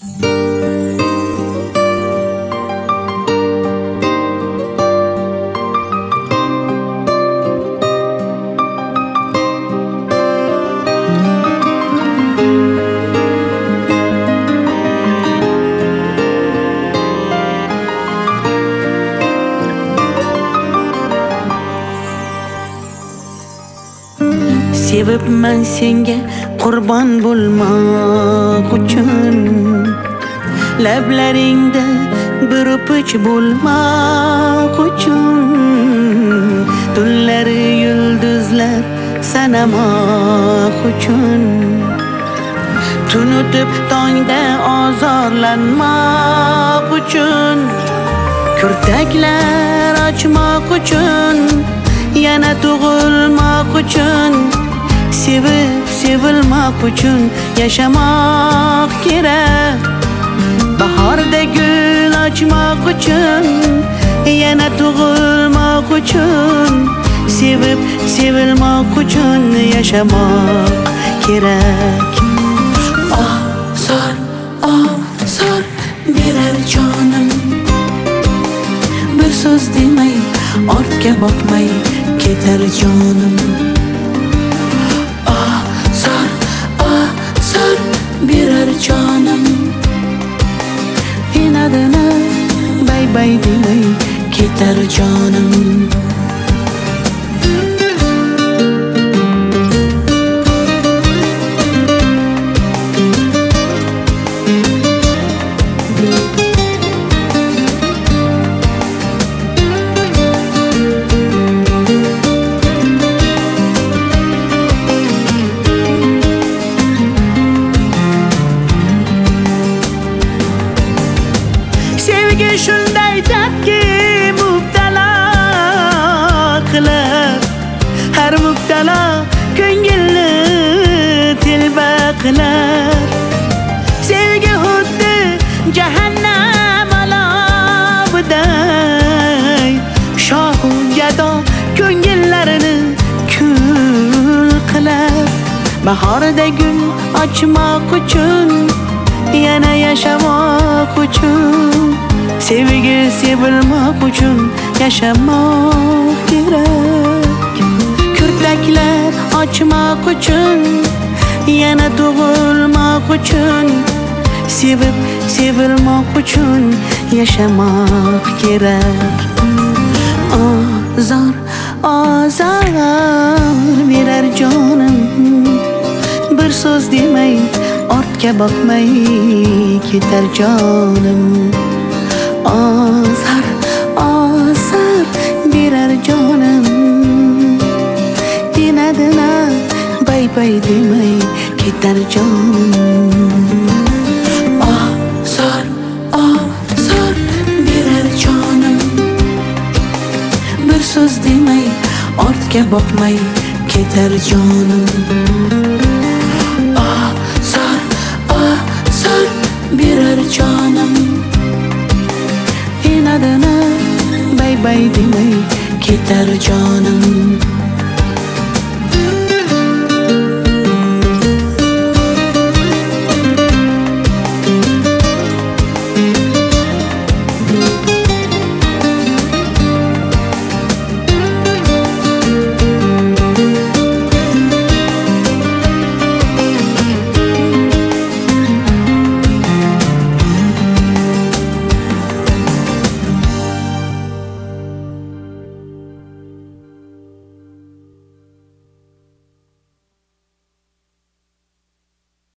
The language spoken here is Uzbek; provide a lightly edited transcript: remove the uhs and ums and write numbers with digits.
Sevibman senga qurbon bo'lmoq uchun, lablaringda bir o'pich bo'lmoq uchun, tunlari yulduzlar sanamoq uchun, tun o'tib tongda ozorlanmoq uchun, kurtaklar ochmoq uchun, yana tug'ilmoq uchun, sevib sevilmoq uchun yashamoq kerak. Bahorda gul ochmoq uchun, yana tug'ilmoq uchun, sevib sevilmoq uchun yashamoq kerak. Ozor ozor berar jonim, bir so'z demay ortga boqmay ketar jonim. Ozor berar jonim, inadına bay bay demay ketar jonim. Sevgi shunday dardki mubtalo qilar, har mubtalo ko'ngilni telba qilar. Sevgi xuddi jahannam aloviday, shohu gado ko'ngillarini kul qilar. Bahorda gul ochmoq uchun, yana yashamoq uchun, sevgi sevilmoq uchun yashamoq kerak. Kurtaklar ochmoq uchun, yana tug'ilmoq uchun, sevib sevilmoq uchun yashamoq kerak. Ozor ozor berar jonim, bir so'z demay ortga boqmay ketar jonim. Ozor ozor berar jonim, inadına bay bay demay ketar jonim. Ozor ozor berar jonim, bir so'z demay ortga boqmay ketar jonim. Ozor berar jonim, inadına bay bay demay ketar jonim.